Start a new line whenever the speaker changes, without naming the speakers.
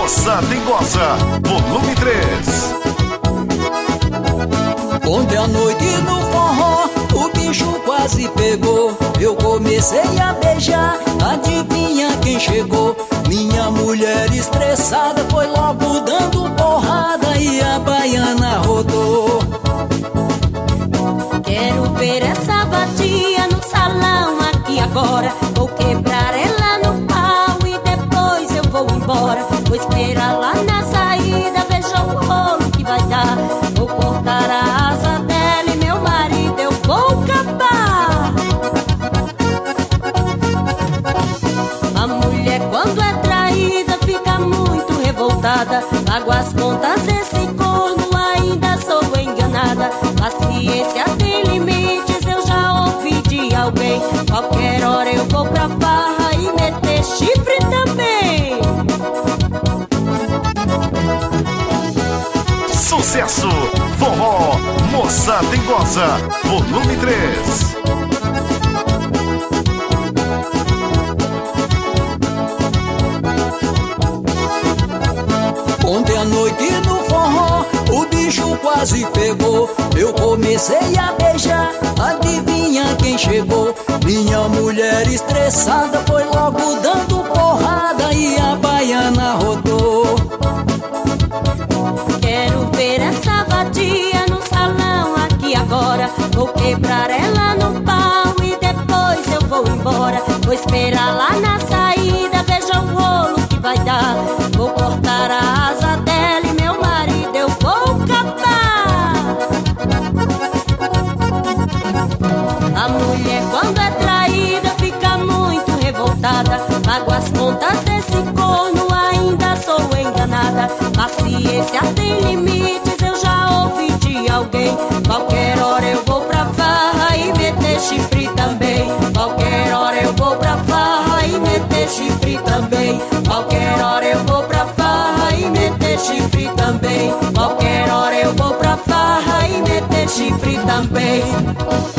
Moça Dengosa, volume 3.
Ontem à noite no forró, o bicho quase pegou. Eu comecei a beijar, adivinha quem chegou? Minha mulher estressada foi logo dando porrada e a baiana rodou.
Quero ver essa vadia no salão aqui agora. Vou quebrar ela no pau e depois eu vou embora. Vou esperar lá na saída, veja o rolo que vai dar. Vou cortar a asa dela e meu marido eu vou capar. A mulher quando é traída fica muito revoltada. Pago as contas desse corno, ainda sou enganada. Paciência tem limites, eu já ouvi de alguém. Qualquer hora eu vou pra farra e meter chifre também.
Sucesso! Forró Moça Dengosa, volume 3.
Ontem à noite no forró, o bicho quase pegou. Eu comecei a beijar, adivinha quem chegou? Minha mulher estressada foi logo dando porrada e a baiana rodou.
Quero ver essa vadia no salão aqui agora. Vou quebrar ela no pau e depois eu vou embora. Vou esperar lá na saída, veja o rolo que vai dar. Vou cortar a asa dela e meu marido eu vou capar. A mulher quando é traída fica muito revoltada. Pago as contas desse corno, ainda sou enganada. Paciência tem limites, eu já ouvi de alguém. Qualquer hora eu vou pra farra e meter chifre também. Qualquer hora eu vou pra farra e meter chifre também. Qualquer hora eu vou pra farra e meter chifre também. Qualquer hora eu vou pra farra e meter chifre também.